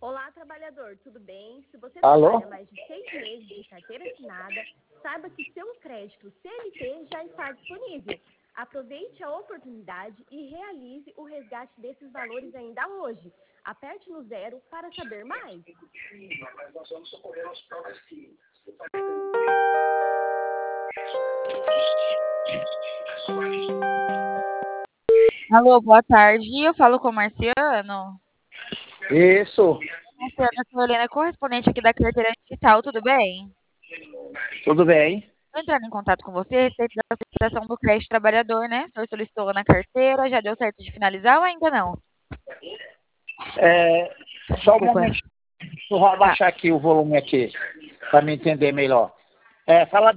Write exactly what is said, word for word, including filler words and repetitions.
Olá, trabalhador, tudo bem? Se você Alô? trabalha mais de seis meses de carteira assinada, saiba que seu crédito C L T já está disponível. Aproveite a oportunidade e realize o resgate desses valores ainda hoje. Aperte no zero para saber mais. Mas nós vamos socorrer as provas que... Alô, boa tarde. Eu falo com o Marciano. Isso, Marciano, eu sou a Helena, correspondente aqui da carteira digital, tudo bem? tudo bem. Estou entrando em contato com você a respeito da solicitação do crédito trabalhador, né? O senhor solicitou na carteira, já deu certo de finalizar ou ainda não? É, só um Desculpa. momento, eu vou abaixar aqui o volume aqui, para me entender melhor. É, fala